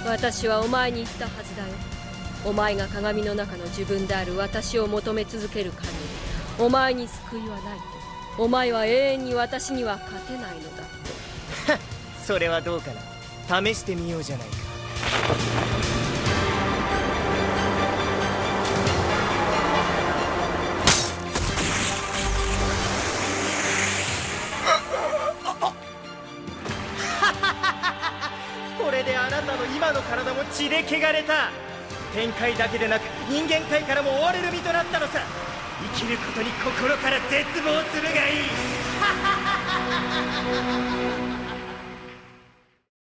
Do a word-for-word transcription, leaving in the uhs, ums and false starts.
私はお前に言ったはずだよ。お前が鏡の中の自分である私を求め続ける限り、お前に救いはないと。お前は永遠に私には勝てないのだと。 それはどうかな。試してみようじゃないか。これであなたの今の体も血で汚れた。天界だけでなく人間界からも追われる身となったのさ。生きることに心から絶望するがいい。